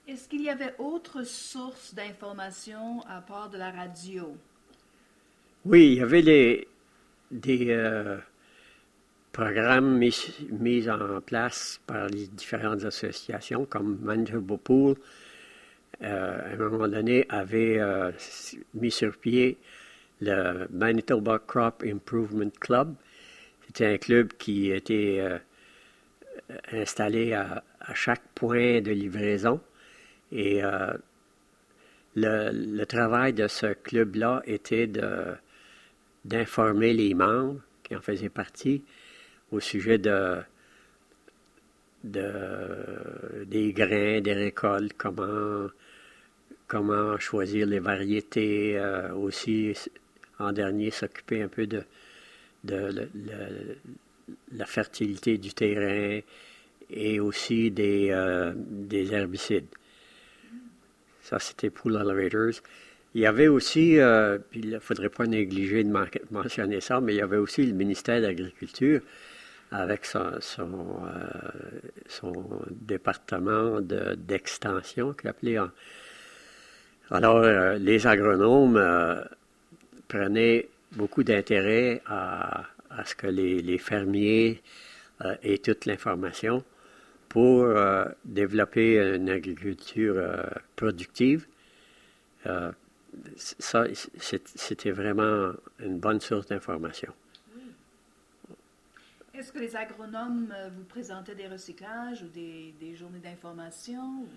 Est-ce qu'il y avait autre source d'information à part de la radio? Oui, il y avait des programmes mis en place par les différentes associations, comme Manitoba Pool, à un moment donné, avait mis sur pied le Manitoba Crop Improvement Club. C'était un club qui était installé à chaque point de livraison. Et le travail de ce club-là était d'informer les membres qui en faisaient partie au sujet des grains, des récoltes, comment choisir les variétés, aussi en dernier s'occuper un peu de la fertilité du terrain et aussi des herbicides. Ça, c'était Pool Elevators. Il y avait aussi, puis il ne faudrait pas négliger de mentionner ça, mais il y avait aussi le ministère de l'Agriculture avec son département d'extension qu'il appelait. Alors, les agronomes prenaient beaucoup d'intérêt à ce que les fermiers aient toute l'information pour développer une agriculture productive. Ça, c'était vraiment une bonne source d'information. Est-ce que les agronomes vous présentaient des recyclages ou des journées d'information?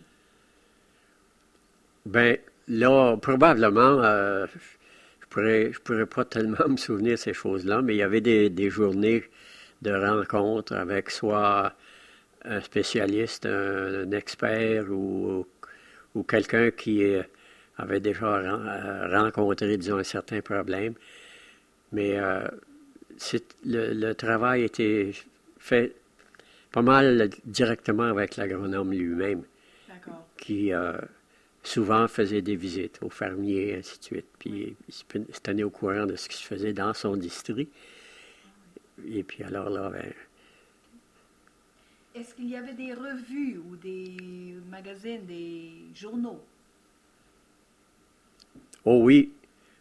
Ben là, probablement, je pourrais pas tellement me souvenir de ces choses-là, mais il y avait des journées de rencontres avec soit un spécialiste, un expert ou quelqu'un qui avait déjà rencontré, disons, un certain problème. Mais le travail était fait pas mal directement avec l'agronome lui-même, D'accord. qui souvent faisait des visites aux fermiers, et ainsi de suite. Puis il se tenait au courant de ce qui se faisait dans son district. Et puis alors là, ben, Est-ce qu'il y avait des revues ou des magazines, des journaux? oh oui,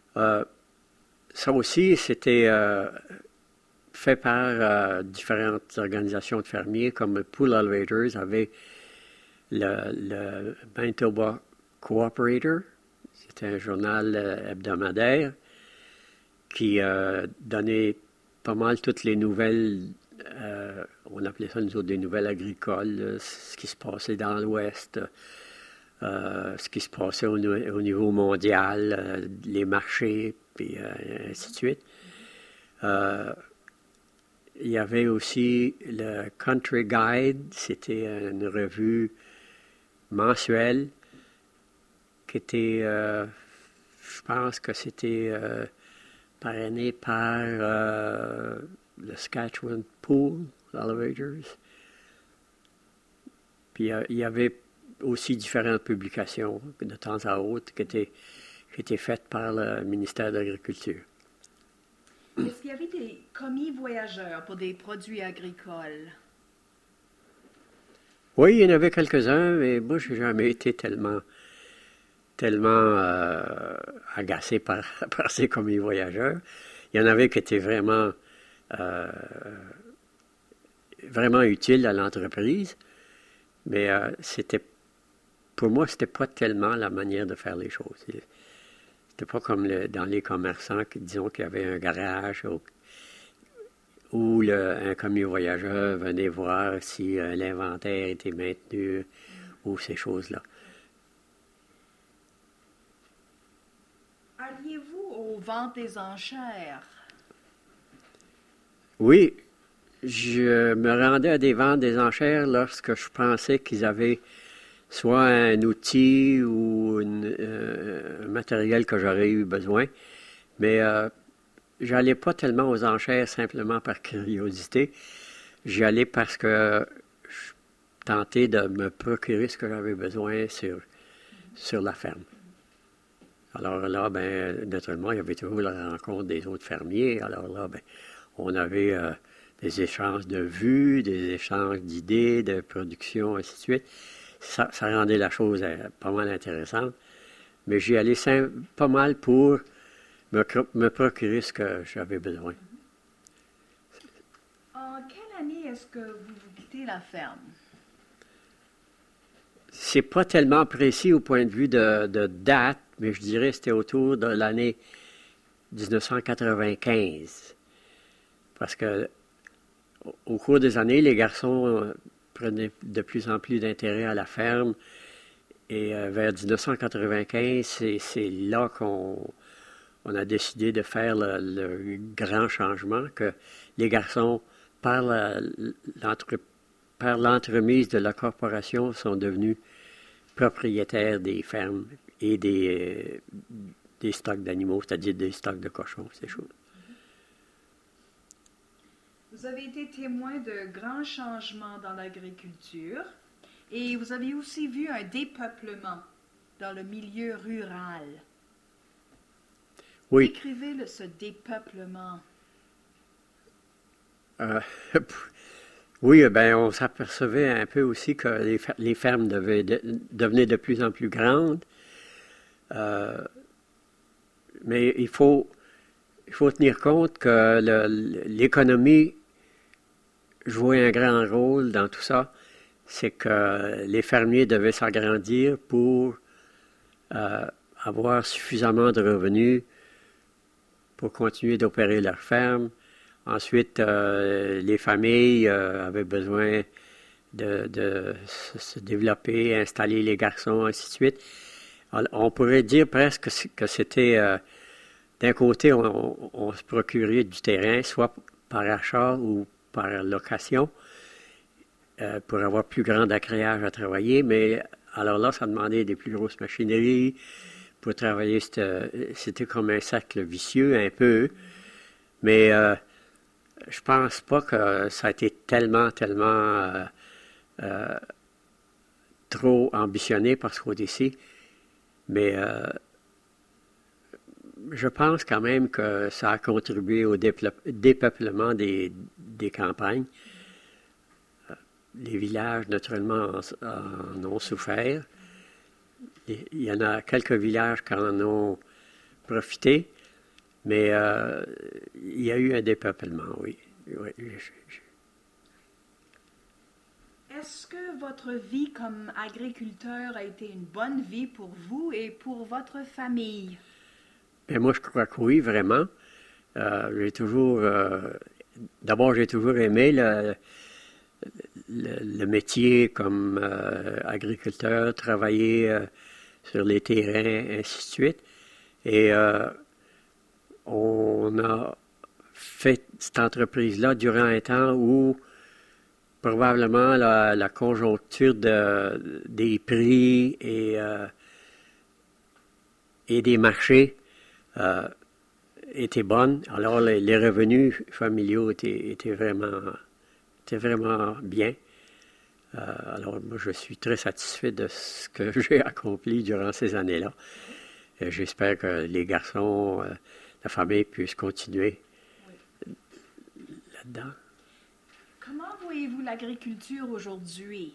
ça aussi, c'était fait par différentes organisations de fermiers, comme Pool Elevators avait le Manitoba Cooperator. C'était un journal hebdomadaire qui donnait pas mal toutes les nouvelles, on appelait ça nous autres des nouvelles agricoles, ce qui se passait dans l'Ouest, ce qui se passait au niveau mondial, les marchés, puis ainsi de suite. Il y avait aussi le Country Guide, c'était une revue mensuelle qui était, je pense que c'était parrainé par le Saskatchewan Pool Elevators. Puis il y avait aussi différentes publications de temps à autre qui étaient faites par le ministère de l'Agriculture. Est-ce qu'il y avait des commis voyageurs pour des produits agricoles? Oui, il y en avait quelques-uns, mais moi, je n'ai jamais été tellement agacé par ces commis voyageurs. Il y en avait qui étaient euh, vraiment utiles à l'entreprise, mais pour moi, c'était pas tellement la manière de faire les choses. C'était pas comme dans les commerçants qui, disons, qu'il y avait un garage où un commis voyageur venait voir si l'inventaire était maintenu ou ces choses-là. Alliez-vous aux ventes des enchères? Oui, je me rendais à des ventes des enchères lorsque je pensais qu'ils avaient soit un outil ou un matériel que j'aurais eu besoin, mais j'allais pas tellement aux enchères simplement par curiosité. J'y allais parce que je tentais de me procurer ce que j'avais besoin sur la ferme. Alors là, ben, naturellement, il y avait toujours la rencontre des autres fermiers. Alors là, ben, on avait des échanges de vues, des échanges d'idées, de production, ainsi de suite. ça rendait la chose pas mal intéressante. Mais j'y allais pas mal pour me procurer ce que j'avais besoin. En quelle année est-ce que vous quittez la ferme? C'est pas tellement précis au point de vue de date, mais je dirais que c'était autour de l'année 1995. Parce que au cours des années, les garçons prenaient de plus en plus d'intérêt à la ferme. Et vers 1995, c'est là qu'on a décidé de faire le grand changement, que les garçons, par l'entremise de la corporation, sont devenus propriétaires des fermes et des stocks d'animaux, c'est-à-dire des stocks de cochons, ces choses. Vous avez été témoin de grands changements dans l'agriculture et vous avez aussi vu un dépeuplement dans le milieu rural. Oui. Décrivez ce dépeuplement. Oui, ben on s'apercevait un peu aussi que les fermes devenaient de plus en plus grandes. Mais il faut tenir compte que l'économie jouait un grand rôle dans tout ça. C'est que les fermiers devaient s'agrandir pour avoir suffisamment de revenus pour continuer d'opérer leur ferme. Ensuite, les familles avaient besoin de se développer, installer les garçons, ainsi de suite. Alors, on pourrait dire presque que c'était, d'un côté, on se procurait du terrain, soit par achat ou par location, pour avoir plus grand accréage à travailler, mais alors là, ça demandait des plus grosses machineries. Pour travailler, c'était comme un cercle vicieux, un peu, mais je pense pas que ça a été tellement trop ambitionné par Scotici, mais je pense quand même que ça a contribué au dépeuplement des campagnes. Les villages, naturellement, en ont souffert. Il y en a quelques villages qui en ont profité, mais il y a eu un dépeuplement, oui. Est-ce que votre vie comme agriculteur a été une bonne vie pour vous et pour votre famille? Bien, moi, je crois que oui, vraiment. D'abord, j'ai toujours aimé le métier comme agriculteur, travailler sur les terrains, ainsi de suite. Et on a fait cette entreprise-là durant un temps où probablement la conjoncture des prix et des marchés était bonne. Alors les revenus familiaux étaient vraiment bien. Alors moi je suis très satisfait de ce que j'ai accompli durant ces années-là. J'espère que les garçons, la famille puissent continuer là-dedans. Comment voyez-vous l'agriculture aujourd'hui?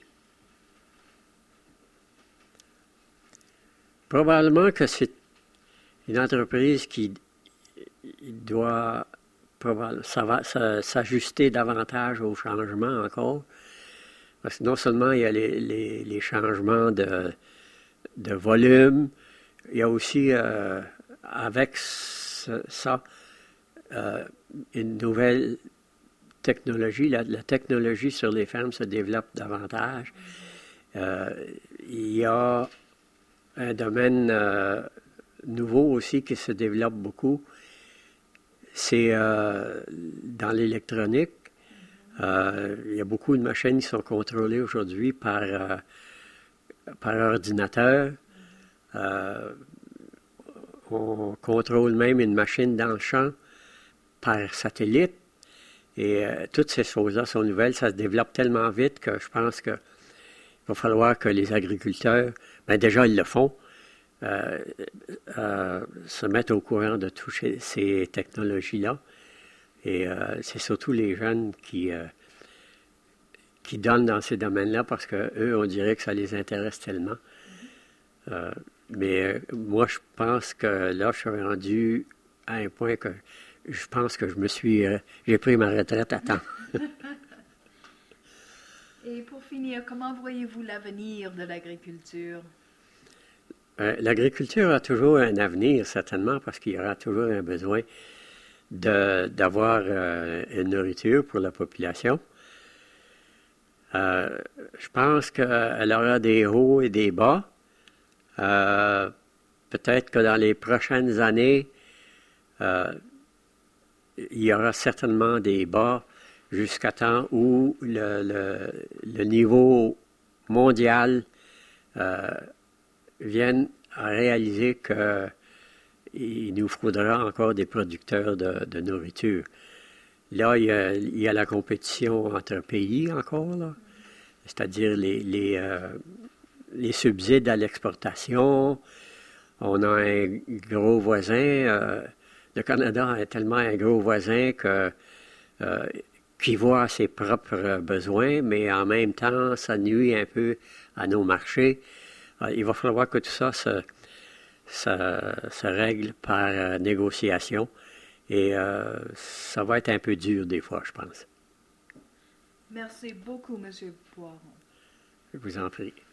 Probablement que c'est une entreprise qui doit s'ajuster davantage aux changements encore. Parce que non seulement il y a les changements de volume, il y a aussi avec ça une nouvelle technologie. La technologie sur les fermes se développe davantage. Il y a un domaine nouveau aussi qui se développe beaucoup. C'est dans l'électronique. Il y a beaucoup de machines qui sont contrôlées aujourd'hui par ordinateur. On contrôle même une machine dans le champ par satellite. Et toutes ces choses-là sont nouvelles. Ça se développe tellement vite que je pense qu'il va falloir que les agriculteurs, déjà ils le font, se mettent au courant de toutes ces technologies-là. Et c'est surtout les jeunes qui qui donnent dans ces domaines-là parce qu'eux, on dirait que ça les intéresse tellement. Mais moi, je pense que là, je suis rendu à un point que je pense que j'ai pris ma retraite à temps. Et pour finir, comment voyez-vous l'avenir de l'agriculture? L'agriculture a toujours un avenir, certainement, parce qu'il y aura toujours un besoin d'avoir une nourriture pour la population. Je pense qu'elle aura des hauts et des bas. Peut-être que dans les prochaines années, il y aura certainement des bas jusqu'à temps où le niveau mondial vienne à réaliser qu'il nous faudra encore des producteurs de nourriture. Là, il y a la compétition entre pays encore, là, c'est-à-dire les subsides à l'exportation. On a un gros voisin. Le Canada est tellement un gros voisin qui voit ses propres besoins, mais en même temps, ça nuit un peu à nos marchés. Il va falloir que tout ça se règle par négociation et ça va être un peu dur des fois, je pense. Merci beaucoup, M. Poiron. Je vous en prie.